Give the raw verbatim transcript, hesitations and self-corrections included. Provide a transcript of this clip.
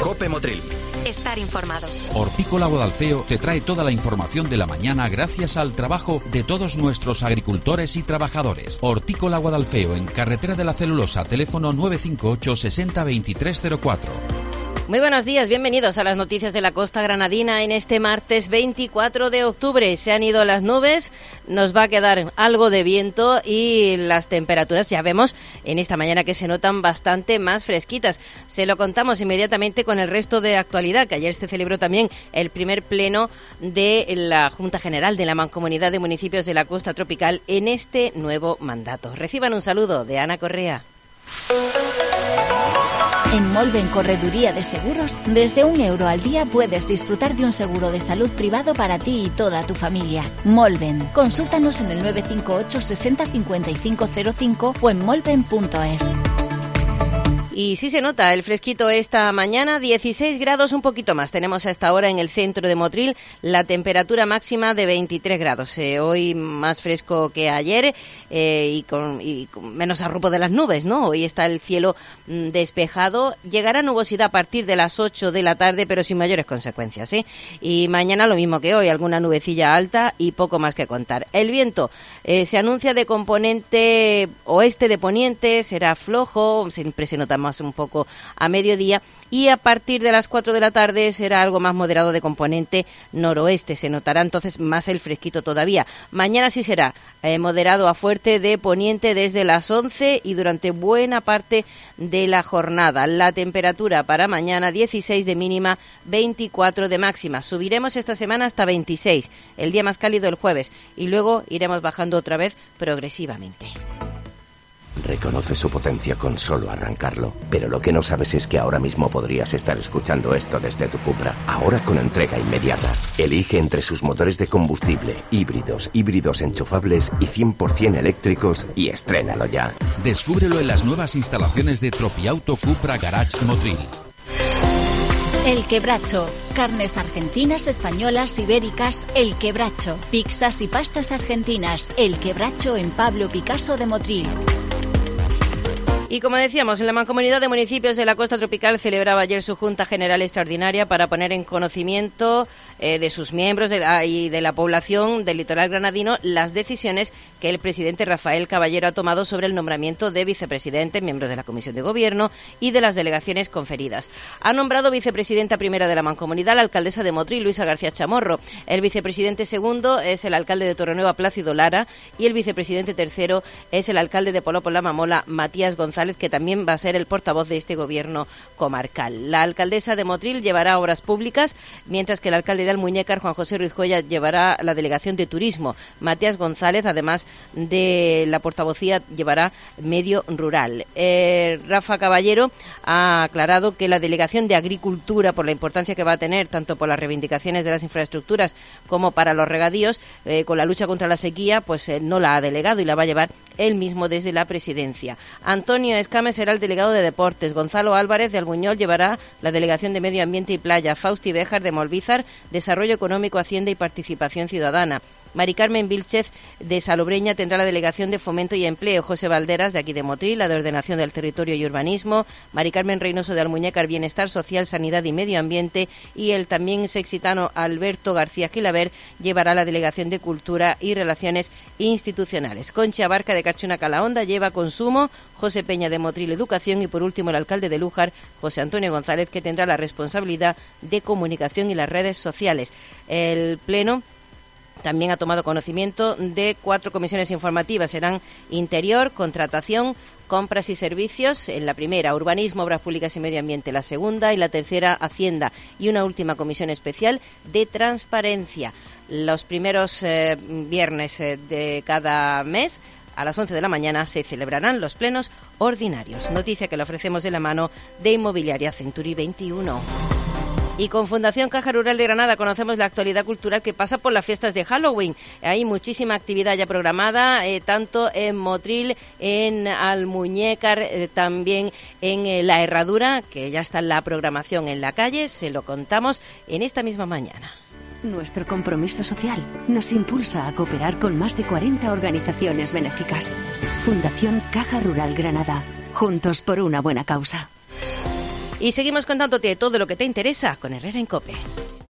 COPE Motril. Estar informados. Hortícola Guadalfeo te trae toda la información de la mañana gracias al trabajo de todos nuestros agricultores y trabajadores. Hortícola Guadalfeo, en Carretera de la Celulosa, teléfono nueve cinco ocho sesenta veintitrés cero cuatro. Muy buenos días, bienvenidos a las noticias de la costa granadina en este martes veinticuatro de octubre. Se han ido las nubes, nos va a quedar algo de viento y las temperaturas ya vemos en esta mañana que se notan bastante más fresquitas. Se lo contamos inmediatamente con el resto de actualidad, que ayer se celebró también el primer pleno de la Junta General de la Mancomunidad de Municipios de la Costa Tropical en este nuevo mandato. Reciban un saludo de Ana Correa. En Molven Correduría de Seguros, desde un euro al día puedes disfrutar de un seguro de salud privado para ti y toda tu familia. Molven. Consúltanos en el nueve cinco ocho sesenta cincuenta y cinco cero cinco o en molven punto es. Y sí se nota el fresquito esta mañana, dieciséis grados, un poquito más. Tenemos a esta hora en el centro de Motril la temperatura máxima de veintitrés grados. Eh, hoy más fresco que ayer eh, y, con, y con menos arropo de las nubes, ¿no? Hoy está el cielo mm, despejado. Llegará nubosidad a partir de las ocho de la tarde, pero sin mayores consecuencias, ¿eh? Y mañana lo mismo que hoy, alguna nubecilla alta y poco más que contar. El viento eh, se anuncia de componente oeste de poniente, será flojo, siempre se nota más un poco a mediodía, y a partir de las cuatro de la tarde será algo más moderado de componente noroeste. Se notará entonces más el fresquito todavía. Mañana sí será eh, moderado a fuerte de poniente desde las once y durante buena parte de la jornada. La temperatura para mañana dieciséis de mínima, veinticuatro de máxima. Subiremos esta semana hasta veintiséis, el día más cálido el jueves, y luego iremos bajando otra vez progresivamente. Reconoce su potencia con solo arrancarlo, pero lo que no sabes es que ahora mismo podrías estar escuchando esto desde tu Cupra, ahora con entrega inmediata. Elige entre sus motores de combustible, híbridos, híbridos enchufables y cien por ciento eléctricos y estrénalo ya. Descúbrelo en las nuevas instalaciones de Tropiauto Cupra Garage Motril. El Quebracho. Carnes argentinas, españolas, ibéricas. El Quebracho. Pizzas y pastas argentinas. El Quebracho en Pablo Picasso de Motril. Y como decíamos, la Mancomunidad de Municipios de la Costa Tropical celebraba ayer su Junta General Extraordinaria para poner en conocimiento eh, de sus miembros de la, y de la población del litoral granadino las decisiones que el presidente Rafael Caballero ha tomado sobre el nombramiento de vicepresidente, miembro de la Comisión de Gobierno y de las delegaciones conferidas. Ha nombrado vicepresidenta primera de la Mancomunidad la alcaldesa de Motril, Luisa García Chamorro. El vicepresidente segundo es el alcalde de Torrenueva, Plácido Lara, y el vicepresidente tercero es el alcalde de Polopo La Mamola, Matías González, que también va a ser el portavoz de este gobierno comarcal. La alcaldesa de Motril llevará obras públicas, mientras que el alcalde de Almuñécar, Juan José Ruiz Joya, llevará la delegación de turismo. Matías González, además de la portavocía, llevará medio rural. Eh, Rafa Caballero ha aclarado que la delegación de agricultura, por la importancia que va a tener tanto por las reivindicaciones de las infraestructuras como para los regadíos, eh, con la lucha contra la sequía, pues eh, no la ha delegado y la va a llevar él mismo desde la presidencia. Antonio Escame será el delegado de Deportes. Gonzalo Álvarez de Albuñol llevará la delegación de Medio Ambiente y Playa. Fausti Béjar de Molvízar, Desarrollo Económico, Hacienda y Participación Ciudadana. Mari Carmen Vilchez de Salobreña tendrá la delegación de Fomento y Empleo. José Valderas de aquí de Motril, la de Ordenación del Territorio y Urbanismo. Mari Carmen Reynoso de Almuñécar, Bienestar Social, Sanidad y Medio Ambiente. Y el también sexitano Alberto García Gilaber llevará la delegación de Cultura y Relaciones Institucionales. Conchi Abarca de Carchuna Calahonda lleva Consumo. José Peña de Motril, Educación, y por último el alcalde de Lújar, José Antonio González, que tendrá la responsabilidad de comunicación y las redes sociales. El Pleno también ha tomado conocimiento de cuatro comisiones informativas. Serán Interior, Contratación, Compras y Servicios, en la primera, Urbanismo, Obras Públicas y Medio Ambiente, la segunda, y la tercera, Hacienda, y una última comisión especial de Transparencia. Los primeros eh, viernes eh, de cada mes, a las once de la mañana, se celebrarán los plenos ordinarios. Noticia que le ofrecemos de la mano de Inmobiliaria Century veintiuno. Y con Fundación Caja Rural de Granada conocemos la actualidad cultural que pasa por las fiestas de Halloween. Hay muchísima actividad ya programada, eh, tanto en Motril, en Almuñécar, eh, también en eh, La Herradura, que ya está la programación en la calle. Se lo contamos en esta misma mañana. Nuestro compromiso social nos impulsa a cooperar con más de cuarenta organizaciones benéficas. Fundación Caja Rural Granada. Juntos por una buena causa. Y seguimos contándote todo lo que te interesa con Herrera en COPE.